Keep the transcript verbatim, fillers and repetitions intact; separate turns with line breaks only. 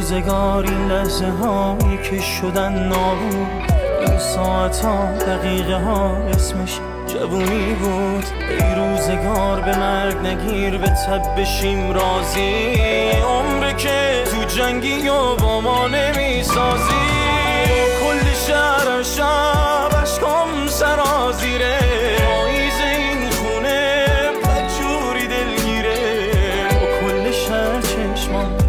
روزگار این لحظه هایی که شدن نابود، این ساعت ها دقیقه ها اسمش جوونی بود. ای روزگار به مرگ نگیر، به تب بشیم راضی، عمره که تو جنگی و با ما نمی سازی. کل شهر شب عشقام سرازیره، پاییز این خونه بدجوری دلگیره. با کل شهر چشمان